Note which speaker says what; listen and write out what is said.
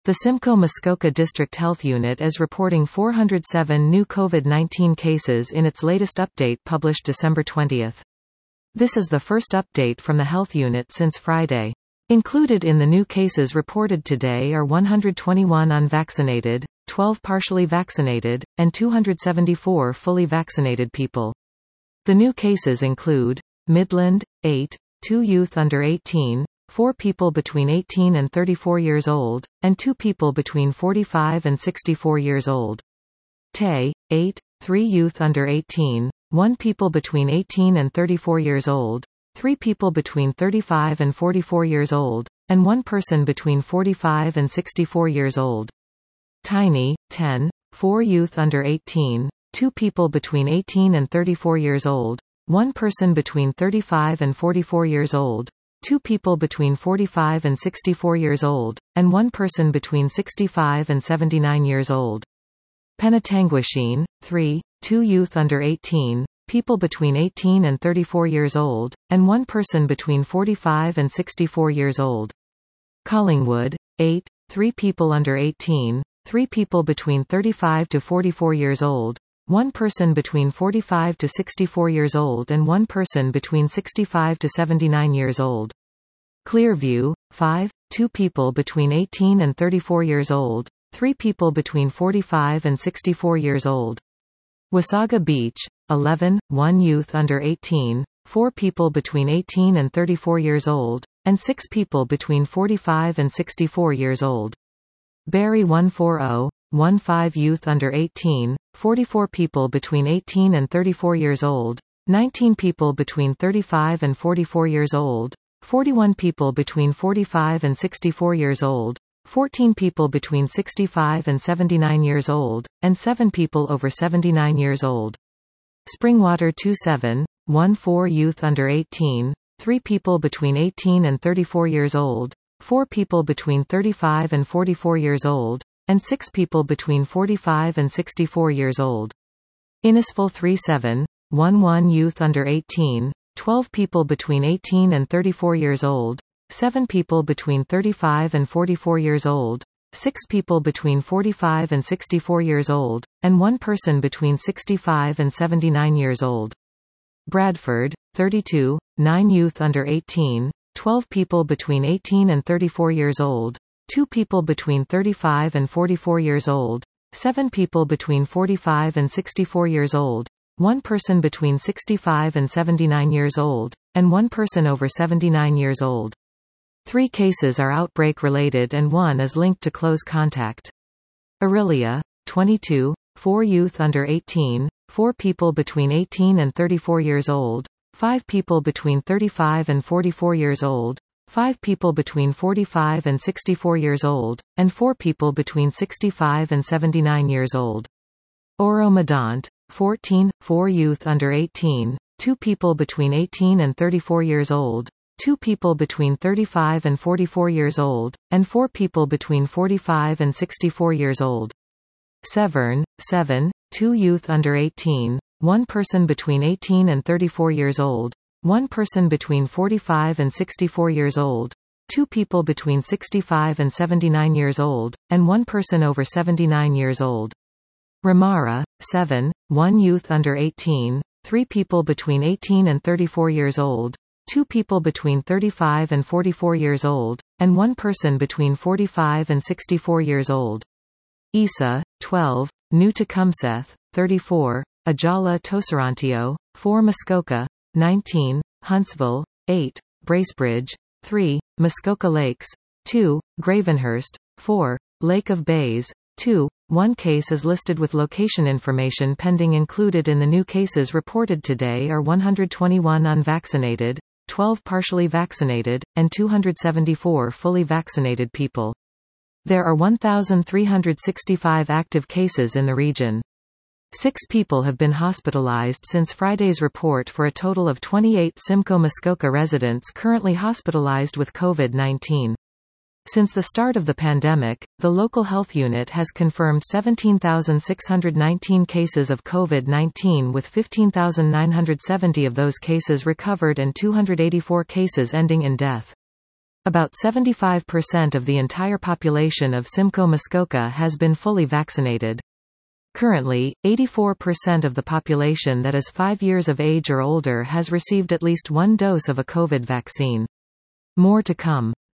Speaker 1: The Simcoe Muskoka District Health Unit is reporting 407 new COVID-19 cases in its latest update published December 20. This is the first update from the health unit since Friday. Included in the new cases reported today are 121 unvaccinated, 12 partially vaccinated, and 274 fully vaccinated people. The new cases include Midland, 8, 2 youth under 18, 4 people between 18 and 34 years old, and 2 people between 45 and 64 years old. Tay, 8, 3 youth under 18, 1 people between 18 and 34 years old, 3 people between 35 and 44 years old, and 1 person between 45 and 64 years old. Tiny, 10, 4 youth under 18, 2 people between 18 and 34 years old, 1 person between 35 and 44 years old, 2 people between 45 and 64 years old, and 1 person between 65 and 79 years old. Penetanguishene, 3, 2 youth under 18, people between 18 and 34 years old, and 1 person between 45 and 64 years old. Collingwood, 8, 3 people under 18, 3 people between 35 to 44 years old, 1 person between 45 to 64 years old and 1 person between 65 to 79 years old. Clearview, 5, 2 people between 18 and 34 years old, 3 people between 45 and 64 years old. Wasaga Beach, 11, 1 youth under 18, 4 people between 18 and 34 years old, and 6 people between 45 and 64 years old. Barrie 140, 15 youth under 18, 44 people between 18 and 34 years old, 19 people between 35 and 44 years old, 41 people between 45 and 64 years old, 14 people between 65 and 79 years old, and 7 people over 79 years old. Springwater 27, 14 youth under 18, 3 people between 18 and 34 years old, 4 people between 35 and 44 years old, and 6 people between 45 and 64 years old. Innisfil 37, 11 youth under 18, 12 people between 18 and 34 years old, 7 people between 35 and 44 years old, 6 people between 45 and 64 years old, and 1 person between 65 and 79 years old. Bradford, 32, 9 youth under 18, 12 people between 18 and 34 years old, 2 people between 35 and 44 years old, 7 people between 45 and 64 years old, 1 person between 65 and 79 years old, and 1 person over 79 years old. 3 cases are outbreak-related and 1 is linked to close contact. Orillia, 22, 4 youth under 18, 4 people between 18 and 34 years old, 5 people between 35 and 44 years old, 5 people between 45 and 64 years old, and 4 people between 65 and 79 years old. Oro-Medonte, 14, 4 youth under 18, 2 people between 18 and 34 years old, 2 people between 35 and 44 years old, and 4 people between 45 and 64 years old. Severn, 7, 2 youth under 18, 1 person between 18 and 34 years old, 1 person between 45 and 64 years old, 2 people between 65 and 79 years old, and 1 person over 79 years old. Ramara, 7, 1 youth under 18, 3 people between 18 and 34 years old, 2 people between 35 and 44 years old, and 1 person between 45 and 64 years old. Isa, 12, New Tecumseth, 34, Ajala Toserantio, 4 Muskoka, 19, Huntsville, 8, Bracebridge, 3, Muskoka Lakes, 2, Gravenhurst, 4, Lake of Bays, 2, 1 case is listed with location information pending. Included in the new cases reported today are 121 unvaccinated, 12 partially vaccinated, and 274 fully vaccinated people. There are 1,365 active cases in the region. 6 people have been hospitalized since Friday's report for a total of 28 Simcoe Muskoka residents currently hospitalized with COVID-19. Since the start of the pandemic, the local health unit has confirmed 17,619 cases of COVID-19 with 15,970 of those cases recovered and 284 cases ending in death. About 75% of the entire population of Simcoe Muskoka has been fully vaccinated. Currently, 84% of the population that is 5 years of age or older has received at least one dose of a COVID vaccine. More to come.